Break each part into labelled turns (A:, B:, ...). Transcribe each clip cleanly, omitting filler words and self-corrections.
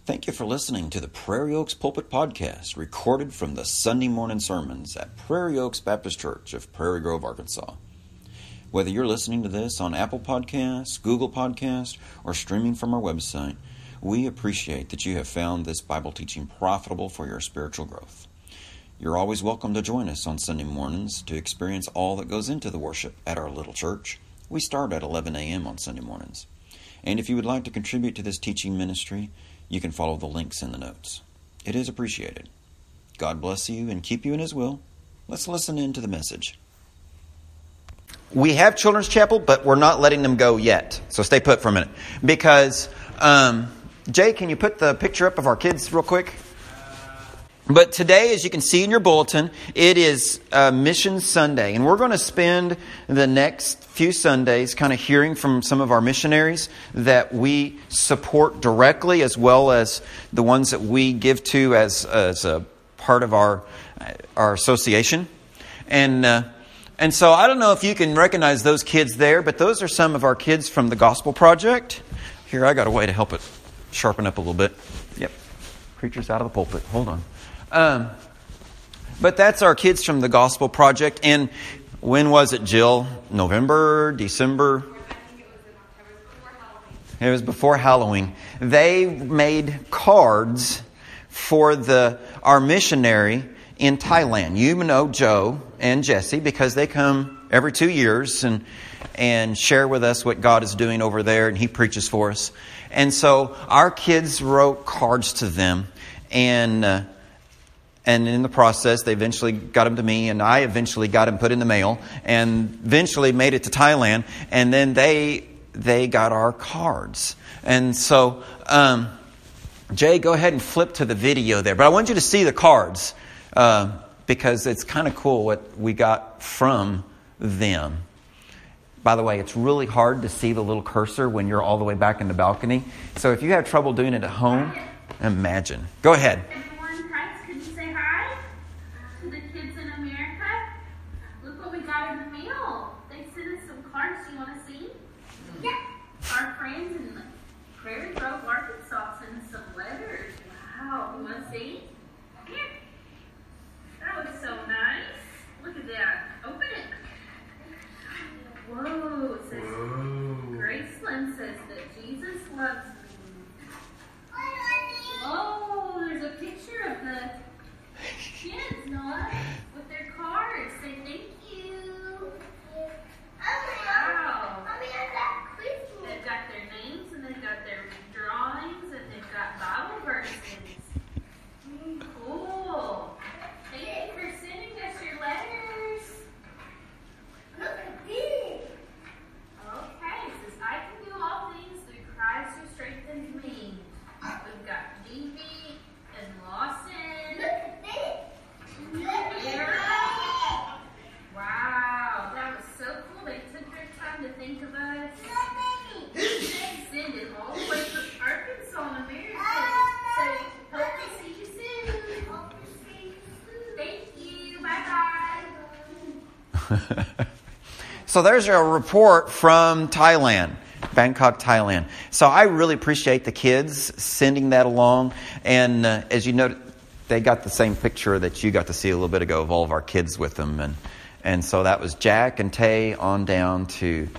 A: Thank you for listening to the Prairie Oaks Pulpit Podcast, recorded from the Sunday morning sermons at Prairie Oaks Baptist Church of Prairie Grove, Arkansas. Whether you're listening to this on Apple Podcasts, Google Podcasts, or streaming from our website, we appreciate that you have found this Bible teaching profitable for your spiritual growth. You're always welcome to join us on Sunday mornings to experience all that goes into the worship at our little church. We start at 11 a.m. on Sunday mornings. And if you would like to contribute to this teaching ministry, you can follow the links in the notes. It is appreciated. God bless you and keep you in His will. Let's listen in to the message. We have Children's Chapel, but we're not letting them go yet. So stay put for a minute. Because, Jay, can you put the picture up of our kids real quick? But today, as you can see in your bulletin, it is Mission Sunday. And we're going to spend the next few Sundays kind of hearing from some of our missionaries that we support directly, as well as the ones that we give to as a part of our association. And so I don't know if you can recognize those kids there, but those are some of our kids from the Gospel Project. Here, I got a way to help it sharpen up a little bit. Yep. Preacher's out of the pulpit. Hold on. But that's our kids from the Gospel Project. And when was it, Jill? November, December? It was before Halloween. They made cards for our missionary in Thailand. You know Joe and Jesse because they come every 2 years and share with us what God is doing over there, and He preaches for us. And so our kids wrote cards to them, and in the process, they eventually got them to me, and I eventually got them put in the mail, and eventually made it to Thailand, and then they got our cards. And so, Jay, go ahead and flip to the video there. But I want you to see the cards, because it's kind of cool what we got from them. By the way, it's really hard to see the little cursor when you're all the way back in the balcony. So if you have trouble doing it at home, imagine. Go ahead.
B: Our friends in Prairie Grove, Arkansas sent us some letters. Wow, you want to see? Here. That was so nice. Look at that. Open it. Whoa, it says, Graceland says that Jesus loves me. Oh, there's a picture of the kids, Noah, with their cards. Say thank you. Wow. They've got their names, and they've got their drawings, and they've got Bible verses. Cool. Thank you for sending us your letters. Look at this. Okay, it says, I can do all things through Christ who strengthens me. We've got Davey and Lawson. Look at this. Wow, that was so cool. They took their time to think of us. Send it all the way from Arkansas in America. So, hope to see you soon. Thank you. Bye-bye.
A: So there's a report from Thailand, Bangkok, Thailand. So I really appreciate the kids sending that along. And as you know, they got the same picture that you got to see a little bit ago of all of our kids with them. And so that was Jack and Tay on down to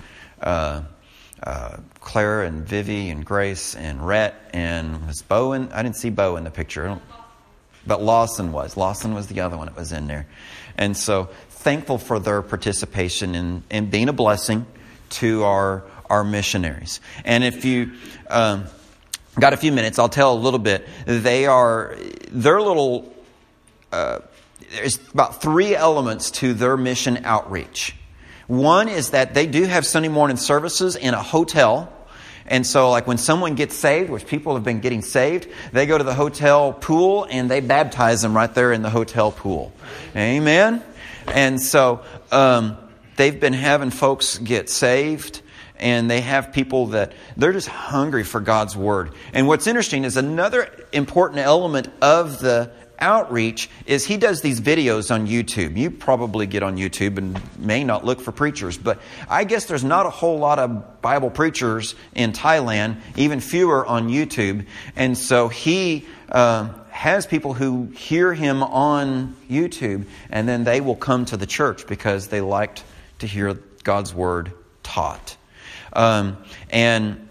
A: Claire and Vivi and Grace and Rhett, and was Bowen. I didn't see Bo in the picture, but Lawson was the other one that was in there. And so thankful for their participation in being a blessing to our missionaries. And if you got a few minutes, I'll tell a little bit. Their little there's about 3 elements to their mission outreach. One is that they do have Sunday morning services in a hotel. And so like when someone gets saved, which people have been getting saved, they go to the hotel pool and they baptize them right there in the hotel pool. Amen. And so they've been having folks get saved, and they have people that they're just hungry for God's Word. And what's interesting is another important element of the outreach is he does these videos on YouTube. You probably get on YouTube and may not look for preachers, but I guess there's not a whole lot of Bible preachers in Thailand, even fewer on YouTube. And so he has people who hear him on YouTube, and then they will come to the church because they liked to hear God's Word taught. And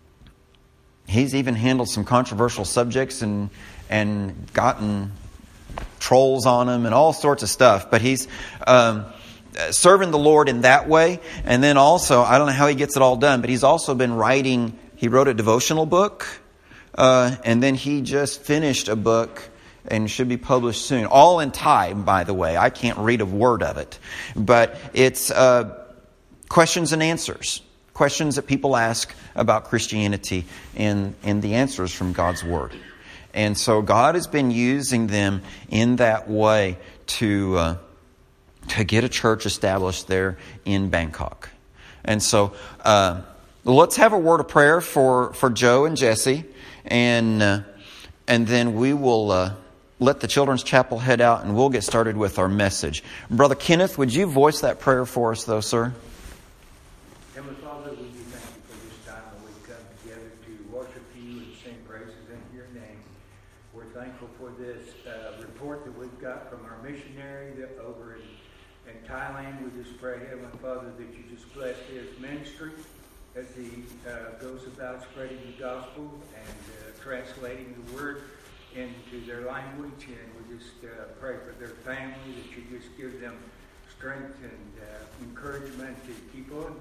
A: he's even handled some controversial subjects and gotten trolls on him and all sorts of stuff. But he's serving the Lord in that way. And then also, I don't know how he gets it all done, but he's also been writing. He wrote a devotional book. And then he just finished a book and should be published soon. All in Thai, by the way. I can't read a word of it. But it's questions and answers. Questions that people ask about Christianity and the answers from God's Word. And so God has been using them in that way to get a church established there in Bangkok. And so let's have a word of prayer for Joe and Jesse. And then we will let the Children's Chapel head out and we'll get started with our message. Brother Kenneth, would you voice that prayer for us though, sir?
C: Heavenly Father, we do thank you for this time that we've come together to worship you and sing praises in your name. We're thankful for this report that we've got from our missionary that over in Thailand. We just pray, Heavenly Father, that you just bless his ministry as he goes about spreading the gospel and translating the word into their language. And we just pray for their family, that you just give them strength and encouragement to keep on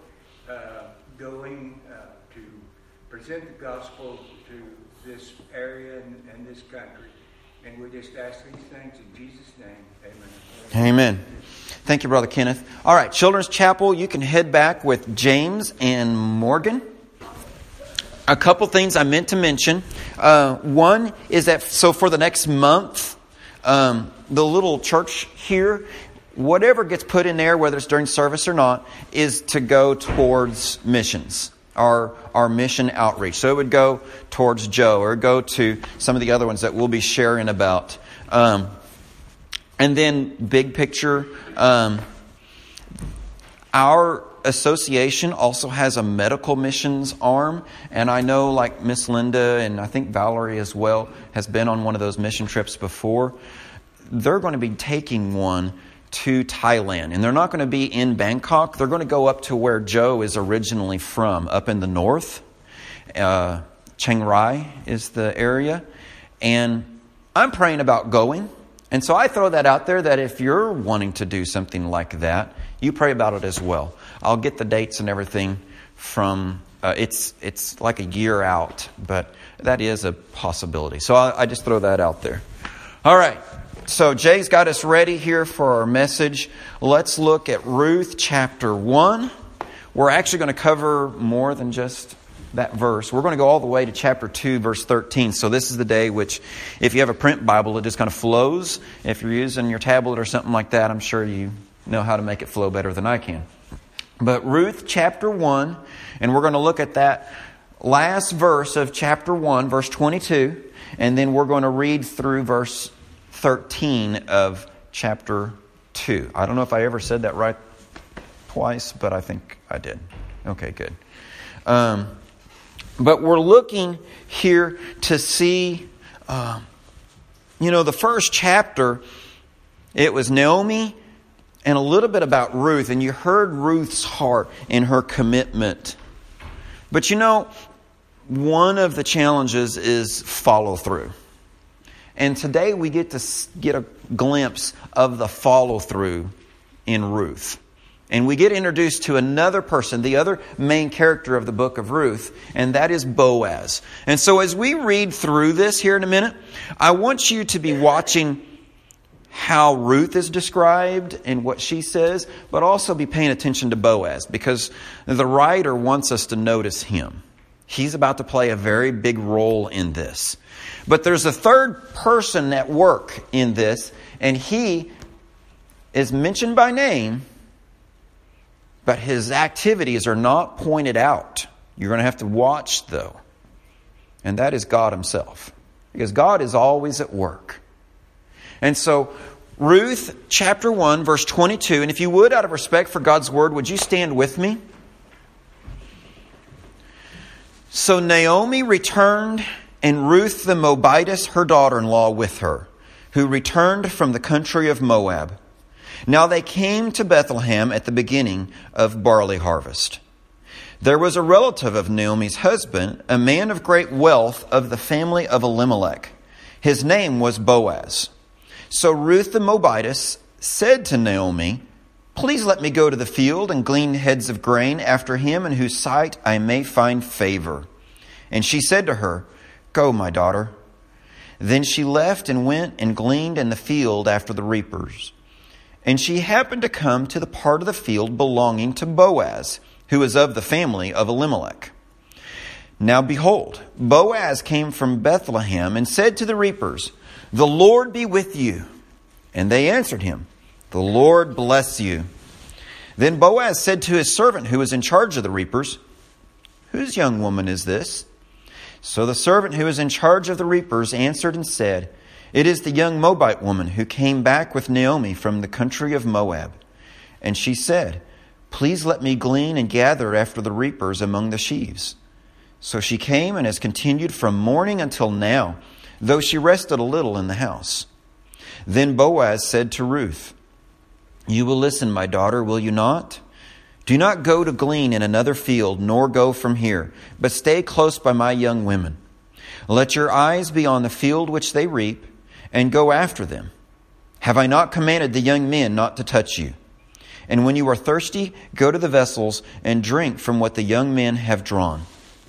C: going to present the gospel to this area and this country. And we just ask these things in Jesus' name. Amen.
A: Amen. Thank you, Brother Kenneth. All right, Children's Chapel, you can head back with James and Morgan. A couple things I meant to mention. One is that, so for the next month, the little church here, whatever gets put in there, whether it's during service or not, is to go towards missions, our mission outreach. So it would go towards Joe or go to some of the other ones that we'll be sharing about. And then big picture, our association also has a medical missions arm. And I know like Miss Linda and I think Valerie as well has been on one of those mission trips before. They're going to be taking one to Thailand. And they're not going to be in Bangkok. They're going to go up to where Joe is originally from, up in the north. Chiang Rai is the area. And I'm praying about going. And so I throw that out there that if you're wanting to do something like that, you pray about it as well. I'll get the dates and everything from, it's like a year out, but that is a possibility. So I just throw that out there. All right. So Jay's got us ready here for our message. Let's look at Ruth chapter 1. We're actually going to cover more than just that verse. We're going to go all the way to chapter 2, verse 13. So this is the day which, if you have a print Bible, it just kind of flows. If you're using your tablet or something like that, I'm sure you know how to make it flow better than I can. But Ruth chapter 1, and we're going to look at that last verse of chapter 1, verse 22, and then we're going to read through verse 13 of chapter 2. I don't know if I ever said that right twice, but I think I did. Okay, good. But we're looking here to see, the first chapter, it was Naomi and a little bit about Ruth. And you heard Ruth's heart and her commitment. But one of the challenges is follow through. And today we get to get a glimpse of the follow through in Ruth. And we get introduced to another person, the other main character of the book of Ruth, and that is Boaz. And so as we read through this here in a minute, I want you to be watching how Ruth is described and what she says, but also be paying attention to Boaz, because the writer wants us to notice him. He's about to play a very big role in this. But there's a third person at work in this, and he is mentioned by name, but his activities are not pointed out. You're going to have to watch, though. And that is God himself. Because God is always at work. And so, Ruth chapter 1, verse 22. And if you would, out of respect for God's word, would you stand with me? So Naomi returned, and Ruth the Moabitess, her daughter-in-law, with her, who returned from the country of Moab. Now they came to Bethlehem at the beginning of barley harvest. There was a relative of Naomi's husband, a man of great wealth of the family of Elimelech. His name was Boaz. So Ruth the Moabitess said to Naomi, "Please let me go to the field and glean heads of grain after him in whose sight I may find favor." And she said to her, "Go, my daughter." Then she left and went and gleaned in the field after the reapers. And she happened to come to the part of the field belonging to Boaz, who was of the family of Elimelech. Now behold, Boaz came from Bethlehem and said to the reapers, "The Lord be with you." And they answered him, "The Lord bless you." Then Boaz said to his servant who was in charge of the reapers, "Whose young woman is this?" So the servant who was in charge of the reapers answered and said, "It is the young Moabite woman who came back with Naomi from the country of Moab." And she said, "Please let me glean and gather after the reapers among the sheaves." So she came and has continued from morning until now, though she rested a little in the house. Then Boaz said to Ruth, "You will listen, my daughter, will you not? Do not go to glean in another field, nor go from here, but stay close by my young women. Let your eyes be on the field which they reap, and go after them. Have I not commanded the young men not to touch you? And when you are thirsty, go to the vessels and drink from what the young men have drawn."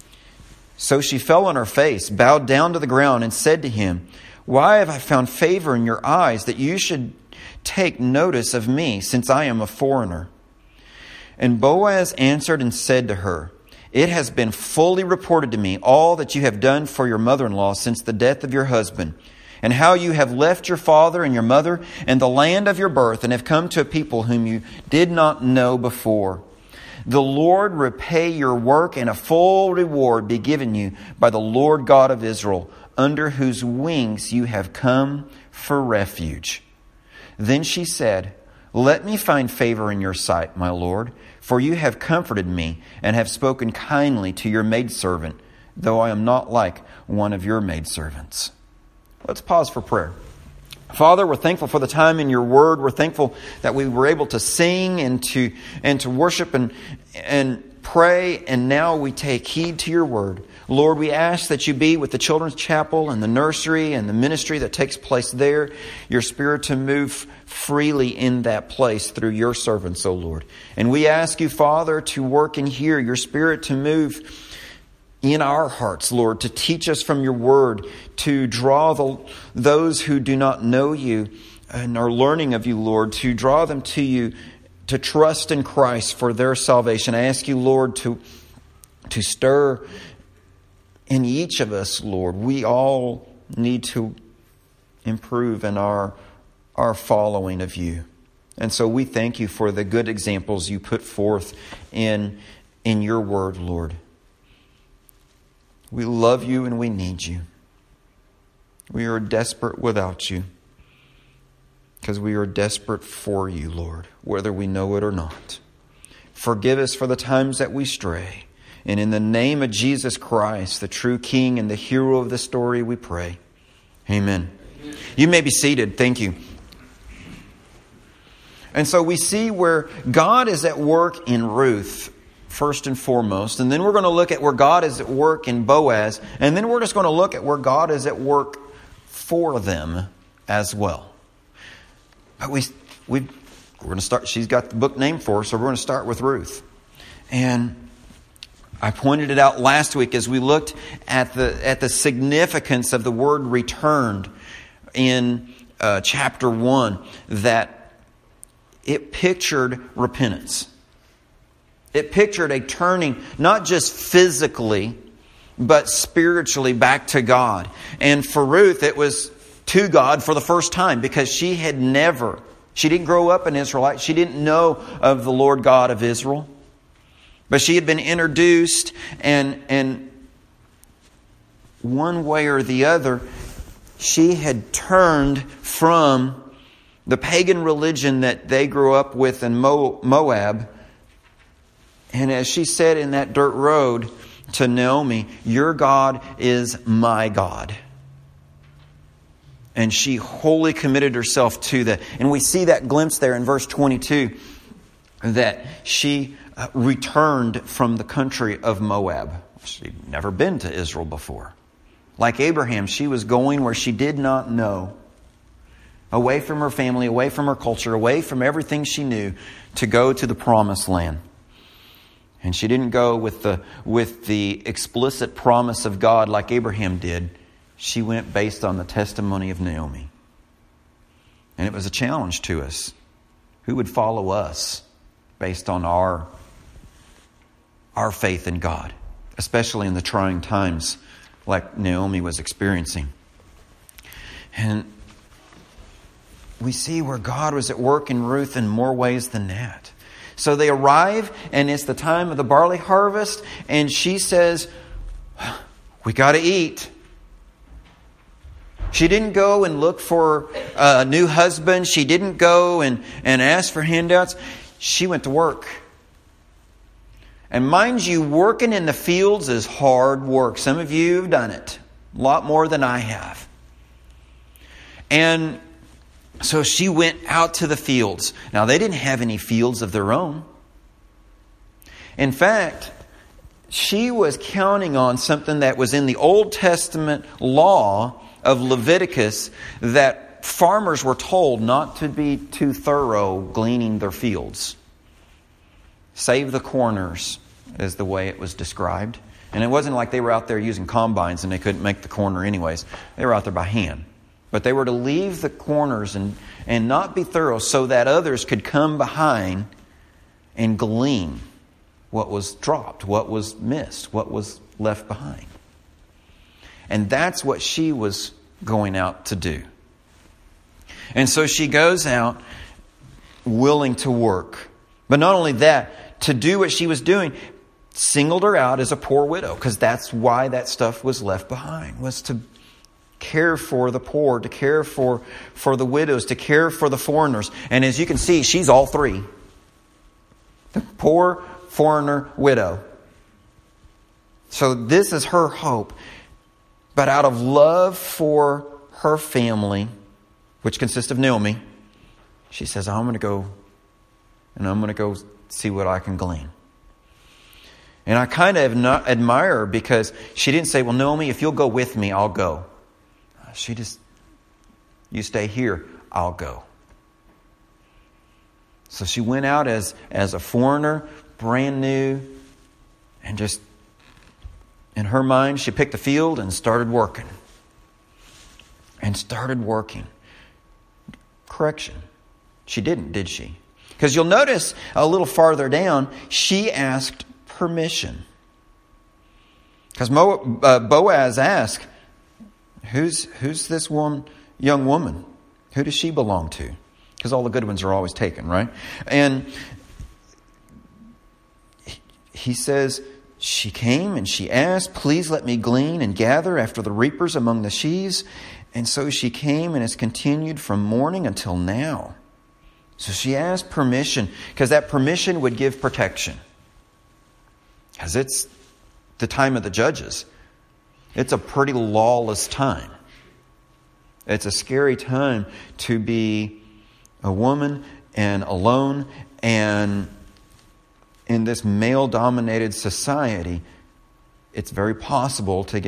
A: So she fell on her face, bowed down to the ground, and said to him, "Why have I found favor in your eyes that you should take notice of me, since I am a foreigner?" And Boaz answered and said to her, "It has been fully reported to me all that you have done for your mother-in-law since the death of your husband, and how you have left your father and your mother and the land of your birth, and have come to a people whom you did not know before. The Lord repay your work, and a full reward be given you by the Lord God of Israel, under whose wings you have come for refuge." Then she said, "Let me find favor in your sight, my Lord, for you have comforted me and have spoken kindly to your maidservant, though I am not like one of your maidservants." Let's pause for prayer. Father, we're thankful for the time in your word. We're thankful that we were able to sing and to worship and pray, and now we take heed to your word. Lord, we ask that you be with the children's chapel and the nursery and the ministry that takes place there. Your Spirit to move freely in that place through your servants, O Lord. And we ask you, Father, to work in here, your Spirit to move in our hearts, Lord, to teach us from your word, to draw those who do not know you and are learning of you, Lord, to draw them to you, to trust in Christ for their salvation. I ask you, Lord, to stir in each of us, Lord. We all need to improve in our following of you. And so we thank you for the good examples you put forth in your word, Lord. We love you and we need you. We are desperate without you, because we are desperate for you, Lord, whether we know it or not. Forgive us for the times that we stray. And in the name of Jesus Christ, the true King and the hero of the story, we pray. Amen. You may be seated. Thank you. And so we see where God is at work in Ruth, first and foremost. And then we're going to look at where God is at work in Boaz. And then we're just going to look at where God is at work for them as well. But we're going to start. She's got the book named for us, so we're going to start with Ruth. And I pointed it out last week as we looked at the significance of the word returned in chapter 1, that it pictured repentance. It pictured a turning, not just physically, but spiritually back to God. And for Ruth, it was to God for the first time, because she didn't grow up an Israelite. She didn't know of the Lord God of Israel. But she had been introduced, and one way or the other, she had turned from the pagan religion that they grew up with in Moab. And as she said in that dirt road to Naomi, your God is my God. And she wholly committed herself to that. And we see that glimpse there in verse 22, that she returned from the country of Moab. She'd never been to Israel before. Like Abraham, she was going where she did not know. Away from her family, away from her culture, away from everything she knew, to go to the promised land. And she didn't go with the explicit promise of God like Abraham did. She went based on the testimony of Naomi. And it was a challenge to us. Who would follow us based on our faith in God, especially in the trying times like Naomi was experiencing? And we see where God was at work in Ruth in more ways than that. So they arrive, and it's the time of the barley harvest, and she says, we got to eat. She didn't go and look for a new husband. She didn't go and ask for handouts. She went to work. And mind you, working in the fields is hard work. Some of you have done it. A lot more than I have. And so she went out to the fields. Now, they didn't have any fields of their own. In fact, she was counting on something that was in the Old Testament law of Leviticus, that farmers were told not to be too thorough gleaning their fields. Save the corners is the way it was described. And it wasn't like they were out there using combines and they couldn't make the corner anyways. They were out there by hand. But they were to leave the corners and not be thorough so that others could come behind and glean what was dropped, what was missed, what was left behind. And that's what she was going out to do. And so she goes out willing to work. But not only that, to do what she was doing singled her out as a poor widow, because that's why that stuff was left behind, was to care for the poor, to care for the widows, to care for the foreigners. And as you can see, she's all three. The poor, foreigner, widow. So this is her hope. But out of love for her family, which consists of Naomi, she says, I'm going to go see what I can glean. And I kind of admire her because she didn't say, well, Naomi, if you'll go with me, I'll go. She just, you stay here, I'll go. So she went out as a foreigner, brand new, and just, in her mind, she picked a field and started working. Correction. She didn't, did she? Because you'll notice a little farther down, she asked permission. Because Boaz asked, who's this young woman? Who does she belong to? Because all the good ones are always taken, right? And he says, she came and she asked, please let me glean and gather after the reapers among the sheaves. And so she came and has continued from morning until now. So she asked permission, because that permission would give protection. Because it's the time of the judges. It's a pretty lawless time. It's a scary time to be a woman and alone, and in this male-dominated society, it's very possible to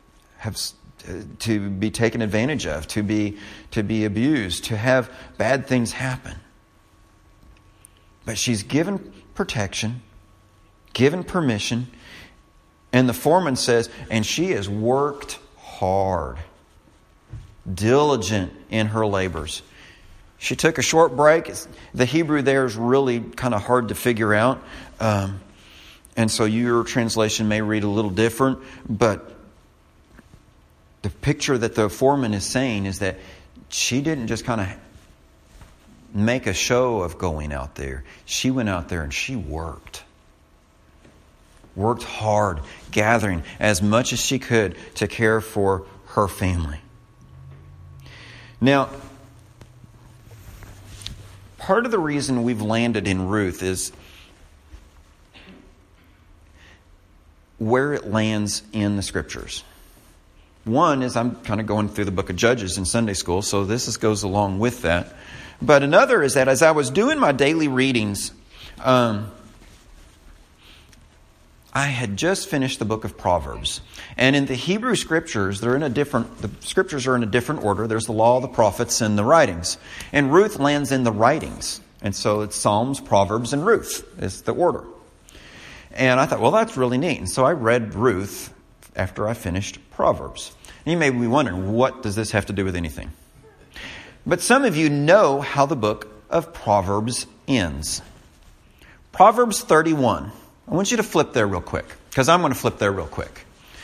A: be taken advantage of, to be abused, to have bad things happen. But she's given protection, given permission, and the foreman says, and she has worked hard, diligent in her labors. She took a short break. The Hebrew there is really kind of hard to figure out. And so your translation may read a little different. But the picture that the foreman is saying is that she didn't just kind of make a show of going out there. She went out there and she worked. Worked hard, gathering as much as she could to care for her family. Now, part of the reason we've landed in Ruth is where it lands in the Scriptures. One is I'm kind of going through the book of Judges in Sunday school, so this goes along with that. But another is that as I was doing my daily readings, I had just finished the book of Proverbs. And in the Hebrew Scriptures, the Scriptures are in a different order. There's the law, the prophets, and the writings. And Ruth lands in the writings. And so it's Psalms, Proverbs, and Ruth is the order. And I thought, well, that's really neat. And so I read Ruth after I finished Proverbs. And you may be wondering, what does this have to do with anything? But some of you know how the book of Proverbs ends. Proverbs 31. I want you to flip there real quick, because I'm going to flip there real quick.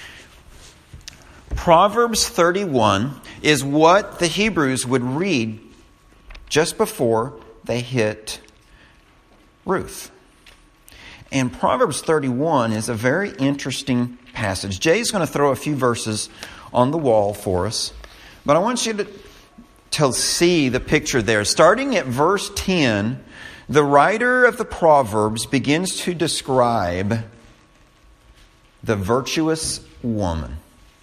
A: Proverbs 31 is what the Hebrews would read just before they hit Ruth. And Proverbs 31 is a very interesting passage. Jay's going to throw a few verses on the wall for us, but I want you to see the picture there. Starting at verse 10, the writer of the Proverbs begins to describe the virtuous woman.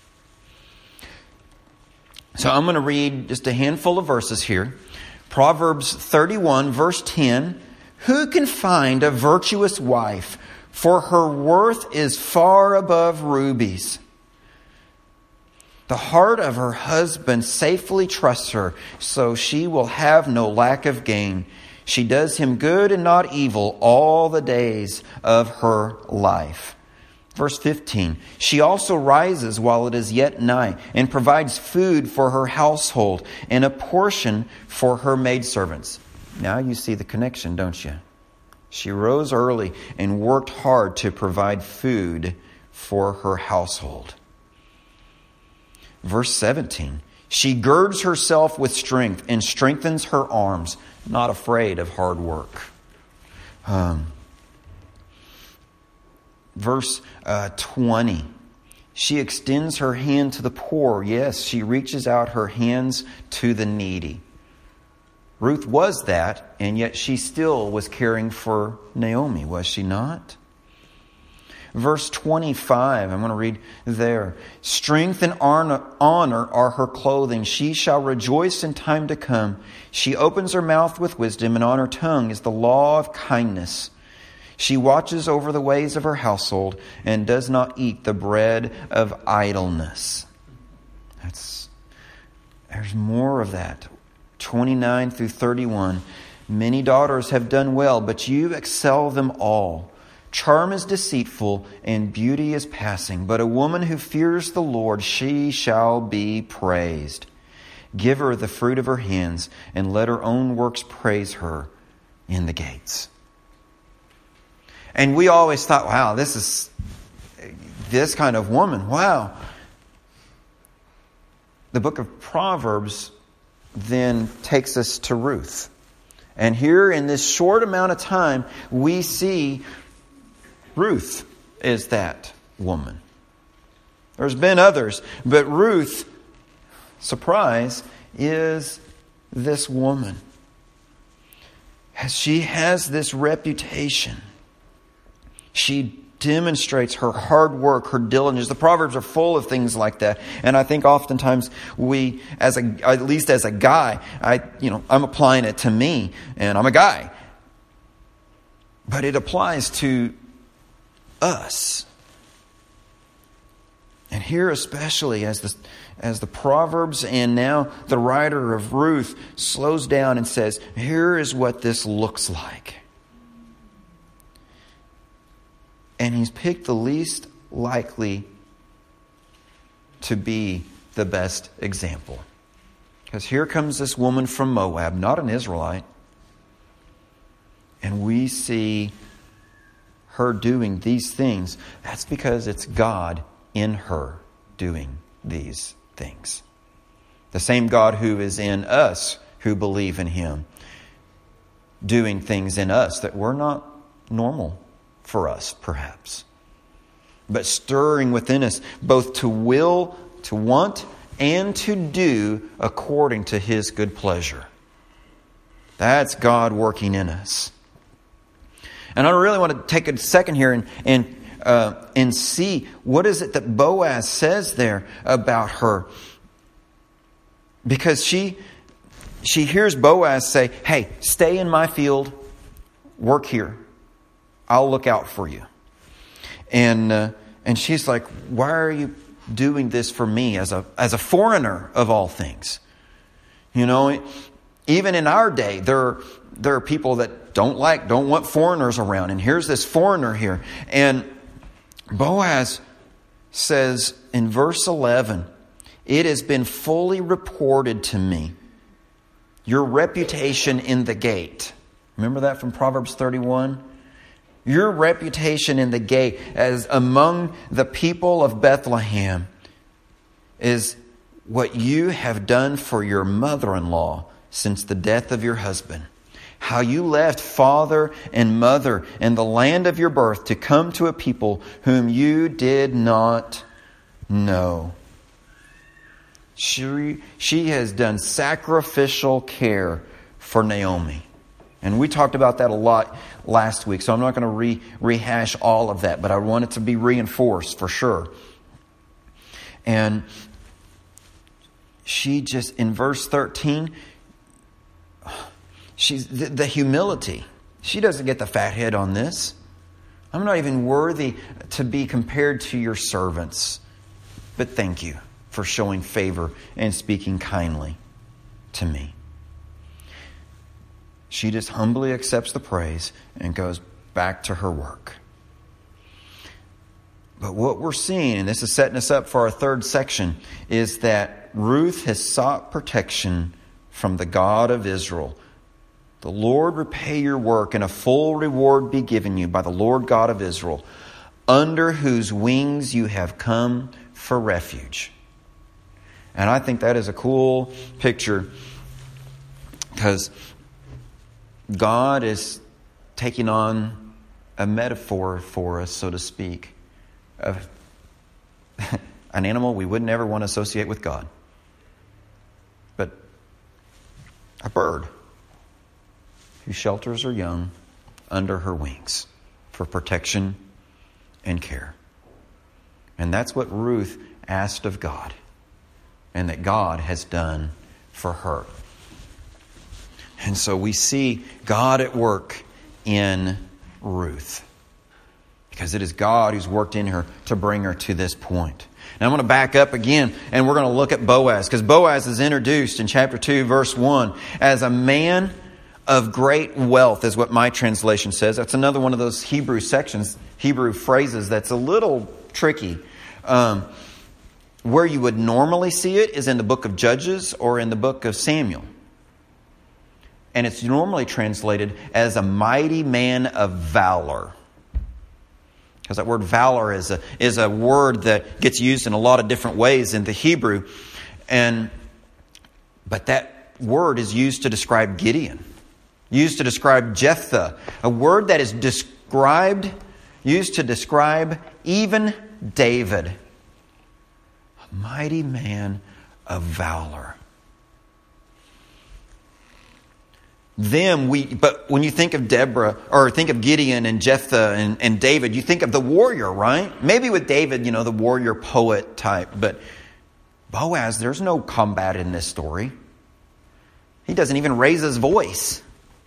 A: So I'm going to read just a handful of verses here. Proverbs 31, verse 10. Who can find a virtuous wife? For her worth is far above rubies. The heart of her husband safely trusts her, so she will have no lack of gain. She does him good and not evil all the days of her life. Verse 15, she also rises while it is yet night and provides food for her household and a portion for her maidservants. Now you see the connection, don't you? She rose early and worked hard to provide food for her household. Verse 17, she girds herself with strength and strengthens her arms, not afraid of hard work. Verse 20, she extends her hand to the poor. Yes, she reaches out her hands to the needy. Ruth was that, and yet she still was caring for Naomi, was she not? Verse 25, I'm going to read there. Strength and honor are her clothing. She shall rejoice in time to come. She opens her mouth with wisdom, and on her tongue is the law of kindness. She watches over the ways of her household and does not eat the bread of idleness. There's more of that. 29 through 31. Many daughters have done well, but you excel them all. Charm is deceitful and beauty is passing, but a woman who fears the Lord, she shall be praised. Give her the fruit of her hands, and let her own works praise her in the gates. And we always thought, wow, this kind of woman, wow. The book of Proverbs then takes us to Ruth. And here in this short amount of time, we see Ruth is that woman. There's been others, but Ruth, surprise, is this woman. She has this reputation. She demonstrates her hard work, her diligence. The Proverbs are full of things like that. And I think oftentimes we, at least as a guy, I'm applying it to me, and I'm a guy. But it applies to us. And here especially as the Proverbs and now the writer of Ruth slows down and says, here is what this looks like. And he's picked the least likely to be the best example. Because here comes this woman from Moab, not an Israelite. And we see her doing these things. That's because it's God in her doing these things. The same God who is in us who believe in Him, doing things in us that were not normal for us, perhaps, but stirring within us both to will, to want, and to do according to His good pleasure. That's God working in us. And I really want to take a second here and see what is it that Boaz says there about her. Because she hears Boaz say, hey, stay in my field, work here. I'll look out for you. And she's like, why are you doing this for me as a foreigner of all things? You know, even in our day, there are people that don't want foreigners around. And here's this foreigner here. And Boaz says in verse 11, it has been fully reported to me, your reputation in the gate. Remember that from Proverbs 31? Your reputation in the gate as among the people of Bethlehem is what you have done for your mother-in-law since the death of your husband. How you left father and mother and the land of your birth to come to a people whom you did not know. She has done sacrificial care for Naomi. And we talked about that a lot last week, so I'm not going to rehash all of that, but I want it to be reinforced for sure. And she just, in verse 13, she's the humility. She doesn't get the fat head on this. I'm not even worthy to be compared to your servants. But thank you for showing favor and speaking kindly to me. She just humbly accepts the praise and goes back to her work. But what we're seeing, and this is setting us up for our third section, is that Ruth has sought protection from the God of Israel. The Lord repay your work, and a full reward be given you by the Lord God of Israel, under whose wings you have come for refuge. And I think that is a cool picture, because God is taking on a metaphor for us, so to speak, of an animal we would never want to associate with God. But a bird who shelters her young under her wings for protection and care. And that's what Ruth asked of God, and that God has done for her. And so we see God at work in Ruth, because it is God who's worked in her to bring her to this point. Now I'm going to back up again, and we're going to look at Boaz, because Boaz is introduced in chapter 2, verse 1, as a man of great wealth, is what my translation says. That's another one of those Hebrew sections, Hebrew phrases that's a little tricky. Where you would normally see it is in the book of Judges or in the book of Samuel. And it's normally translated as a mighty man of valor. Because that word valor is a word that gets used in a lot of different ways in the Hebrew. But that word is used to describe Gideon, used to describe Jephthah, a word that is used to describe even David. A mighty man of valor. But when you think of Deborah, or think of Gideon and Jephthah and David, you think of the warrior, right? Maybe with David, the warrior poet type. But Boaz, there's no combat in this story. He doesn't even raise his voice.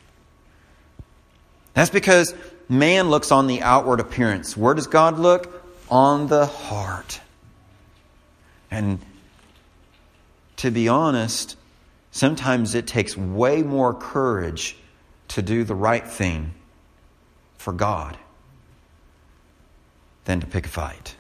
A: That's because man looks on the outward appearance. Where does God look? On the heart. And to be honest, sometimes it takes way more courage to do the right thing for God than to pick a fight.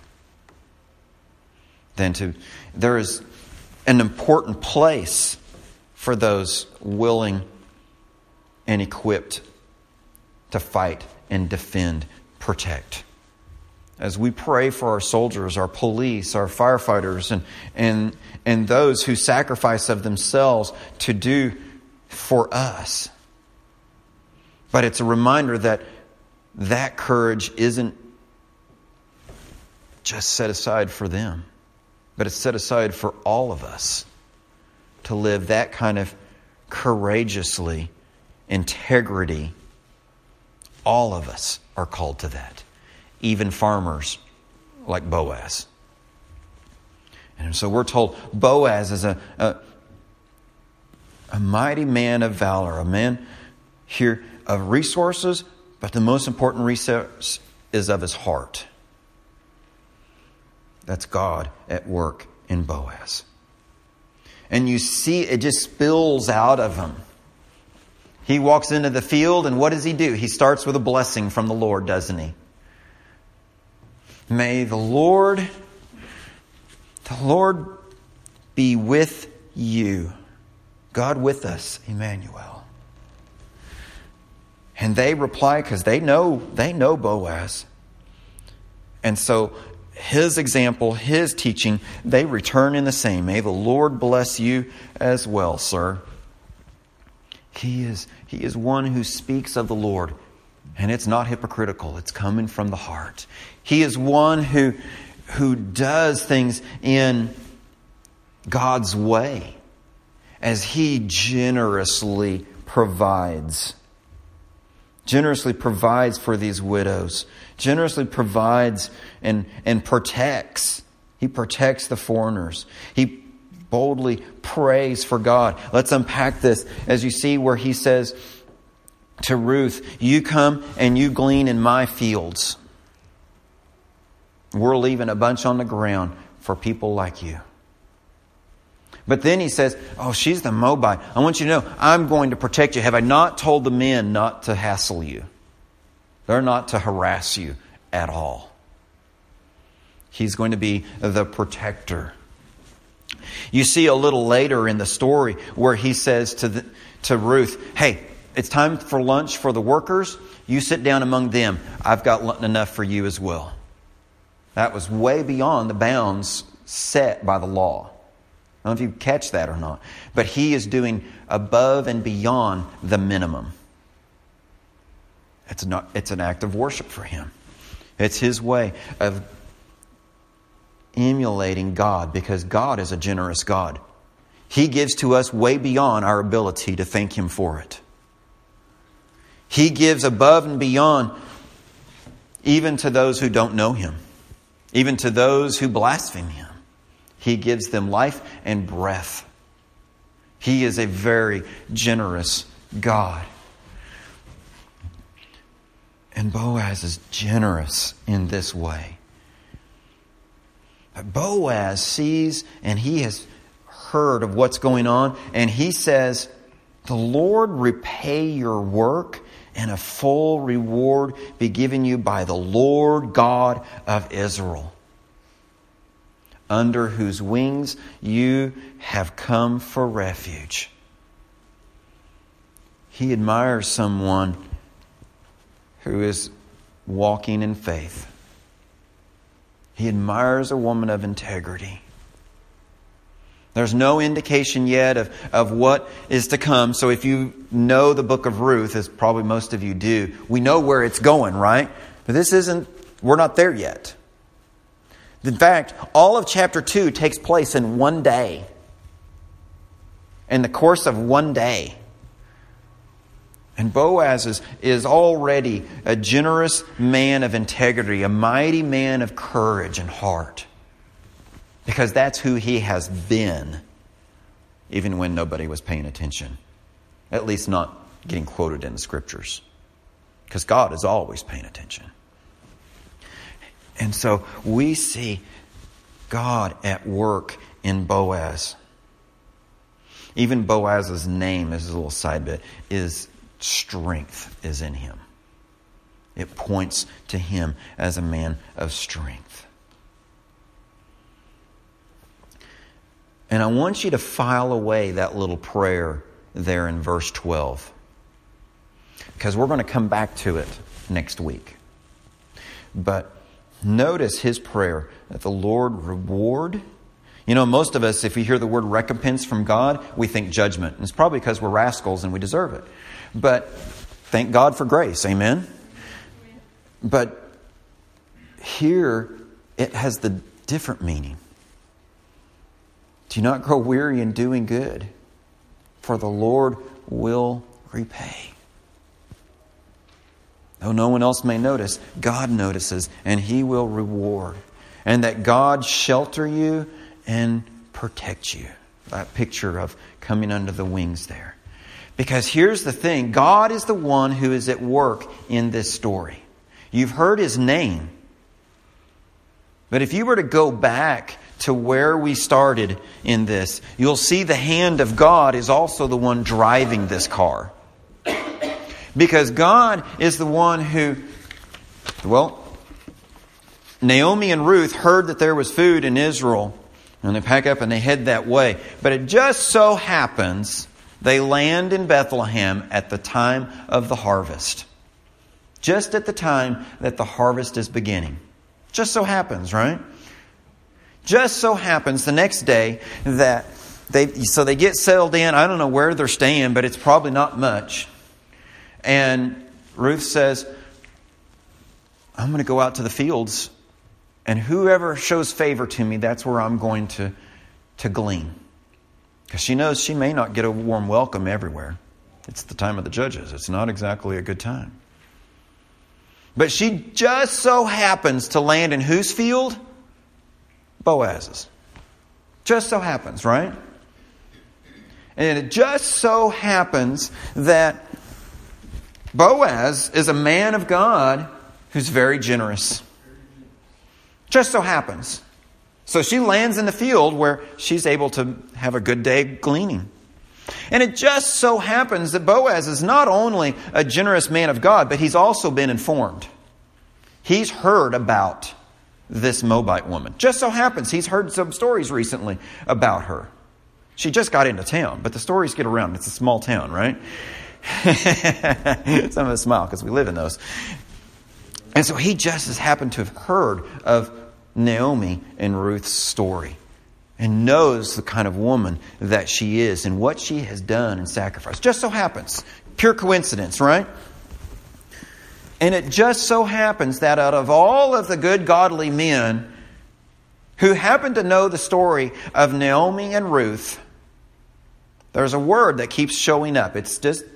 A: There is an important place for those willing and equipped to fight and defend, protect. As we pray for our soldiers, our police, our firefighters, and those who sacrifice of themselves to do for us. But it's a reminder that courage isn't just set aside for them. But it's set aside for all of us to live that kind of courageously, integrity. All of us are called to that. Even farmers like Boaz. And so we're told Boaz is a mighty man of valor, a man here of resources, but the most important resource is of his heart. That's God at work in Boaz. And you see it just spills out of him. He walks into the field, and what does he do? He starts with a blessing from the Lord, doesn't he? May the Lord be with you. God with us, Emmanuel. And they reply because they know Boaz. And so his example, his teaching, they return in the same. May the Lord bless you as well, sir. He is one who speaks of the Lord, and it's not hypocritical. It's coming from the heart. He is one who does things in God's way as He generously provides. Generously provides for these widows. Generously provides and protects. He protects the foreigners. He boldly prays for God. Let's unpack this as you see where he says to Ruth, you come and you glean in my fields. We're leaving a bunch on the ground for people like you. But then he says, oh, she's the Moabite. I want you to know, I'm going to protect you. Have I not told the men not to hassle you? They're not to harass you at all. He's going to be the protector. You see a little later in the story where he says to Ruth, hey, it's time for lunch for the workers. You sit down among them. I've got enough for you as well. That was way beyond the bounds set by the law. I don't know if you catch that or not. But he is doing above and beyond the minimum. It's an act of worship for him. It's his way of emulating God, because God is a generous God. He gives to us way beyond our ability to thank Him for it. He gives above and beyond even to those who don't know Him, even to those who blaspheme Him. He gives them life and breath. He is a very generous God. And Boaz is generous in this way. Boaz sees and he has heard of what's going on, and he says, the Lord repay your work, and a full reward be given you by the Lord God of Israel, under whose wings you have come for refuge. He admires someone who is walking in faith. He admires a woman of integrity. There's no indication yet of what is to come. So if you know the book of Ruth, as probably most of you do, we know where it's going, right? But we're not there yet. In fact, all of chapter 2 takes place in one day. In the course of one day. And Boaz is already a generous man of integrity, a mighty man of courage and heart. Because that's who he has been, even when nobody was paying attention. At least not getting quoted in the Scriptures. Because God is always paying attention. And so we see God at work in Boaz. Even Boaz's name, as a little side bit, is strength is in him. It points to him as a man of strength. And I want you to file away that little prayer there in verse 12. Because we're going to come back to it next week. But notice his prayer that the Lord reward. You know, most of us, if we hear the word recompense from God, we think judgment. And it's probably because we're rascals and we deserve it. But thank God for grace. Amen? But here it has the different meaning. Do not grow weary in doing good, for the Lord will repay. Though no one else may notice, God notices, and He will reward. And that God shelter you and protect you. That picture of coming under the wings there. Because here's the thing, God is the one who is at work in this story. You've heard His name. But if you were to go back to where we started in this, you'll see the hand of God is also the one driving this car. Because God is the one who, Naomi and Ruth heard that there was food in Israel, and they pack up and they head that way. But it just so happens they land in Bethlehem at the time of the harvest. Just at the time that the harvest is beginning. Just so happens, right? Just so happens the next day that they get settled in. I don't know where they're staying, but it's probably not much. And Ruth says, I'm going to go out to the fields, and whoever shows favor to me, that's where I'm going to glean. Because she knows she may not get a warm welcome everywhere. It's the time of the judges. It's not exactly a good time. But she just so happens to land in whose field? Boaz's. Just so happens, right? And it just so happens that Boaz is a man of God who's very generous. Just so happens. So she lands in the field where she's able to have a good day gleaning. And it just so happens that Boaz is not only a generous man of God, but he's also been informed. He's heard about this Moabite woman. Just so happens he's heard some stories recently about her. She just got into town, but the stories get around. It's a small town, right? Some of us smile because we live in those. And so he just has happened to have heard of Naomi and Ruth's story and knows the kind of woman that she is and what she has done and sacrificed. Just so happens. Pure coincidence, right? And it just so happens that out of all of the good godly men who happen to know the story of Naomi and Ruth, there's a word that keeps showing up. It's just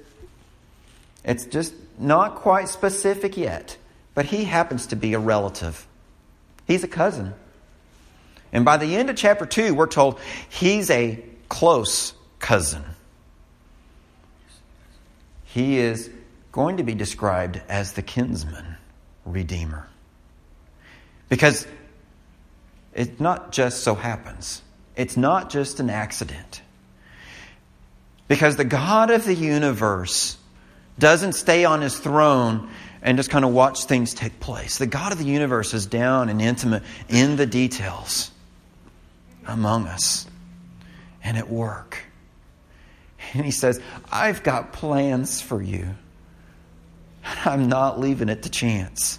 A: not quite specific yet. But he happens to be a relative. He's a cousin. And by the end of chapter 2, we're told he's a close cousin. He is going to be described as the kinsman redeemer. Because it not just so happens. It's not just an accident. Because the God of the universe doesn't stay on His throne and just kind of watch things take place. The God of the universe is down and intimate in the details among us and at work. And He says, I've got plans for you. I'm not leaving it to chance.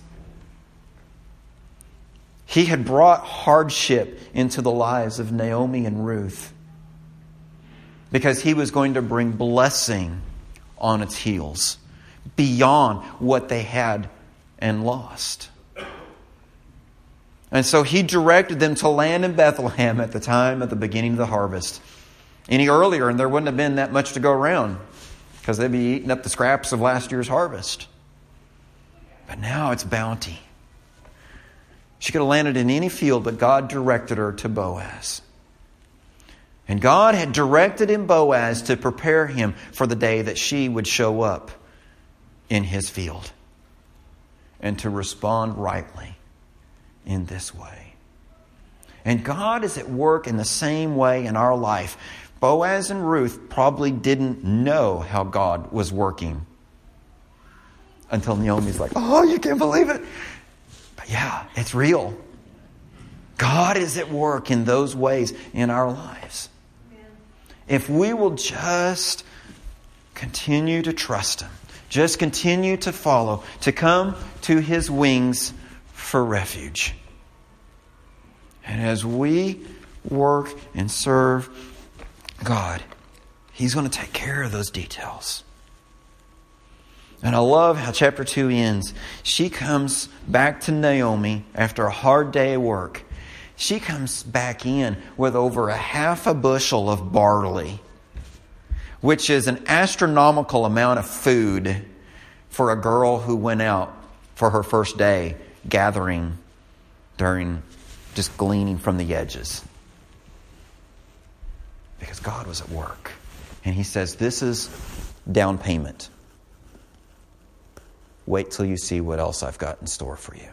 A: He had brought hardship into the lives of Naomi and Ruth because He was going to bring blessing on its heels beyond what they had and lost. And so He directed them to land in Bethlehem at the time of the beginning of the harvest. Any earlier, and there wouldn't have been that much to go around because they'd be eating up the scraps of last year's harvest. But now it's bounty. She could have landed in any field, but God directed her to Boaz. And God had directed in Boaz to prepare him for the day that she would show up in his field and to respond rightly in this way. And God is at work in the same way in our life. Boaz and Ruth probably didn't know how God was working until Naomi's like, oh, you can't believe it. But yeah, it's real. God is at work in those ways in our lives. If we will just continue to trust Him, just continue to follow, to come to His wings for refuge. And as we work and serve God, He's going to take care of those details. And I love how chapter 2 ends. She comes back to Naomi after a hard day of work. She comes back in with over a half a bushel of barley, which is an astronomical amount of food for a girl who went out for her first day gathering during just gleaning from the edges. Because God was at work. And He says, this is down payment. Wait till you see what else I've got in store for you.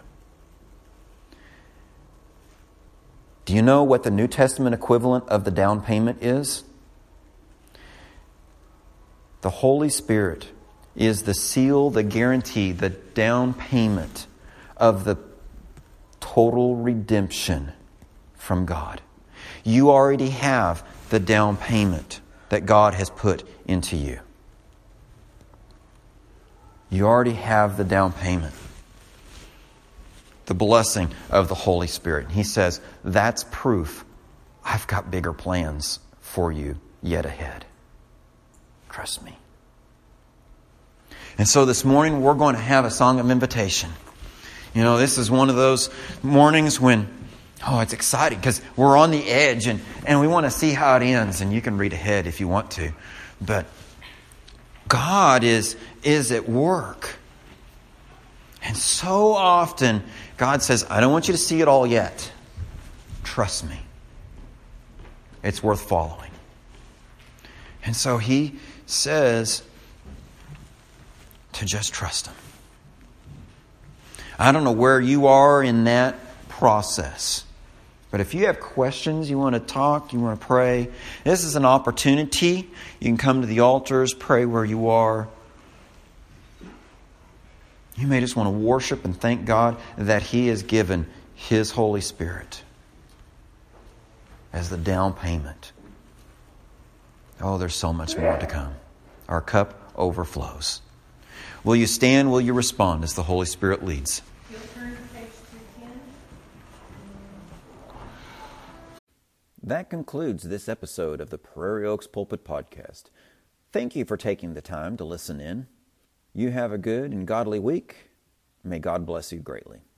A: Do you know what the New Testament equivalent of the down payment is? The Holy Spirit is the seal, the guarantee, the down payment of the total redemption from God. You already have the down payment that God has put into you. You already have the down payment. The blessing of the Holy Spirit. He says, that's proof I've got bigger plans for you yet ahead. Trust me. And so this morning we're going to have a song of invitation. You know, this is one of those mornings when, it's exciting because we're on the edge and we want to see how it ends. And you can read ahead if you want to. But God is at work. And so often, God says, I don't want you to see it all yet. Trust me. It's worth following. And so He says to just trust Him. I don't know where you are in that process. But if you have questions, you want to talk, you want to pray, this is an opportunity. You can come to the altars, pray where you are. You may just want to worship and thank God that He has given His Holy Spirit as the down payment. Oh, there's so much more to come. Our cup overflows. Will you stand? Will you respond as the Holy Spirit leads?
B: You'll turn to page 210.
A: That concludes this episode of the Prairie Oaks Pulpit Podcast. Thank you for taking the time to listen in. You have a good and godly week. May God bless you greatly.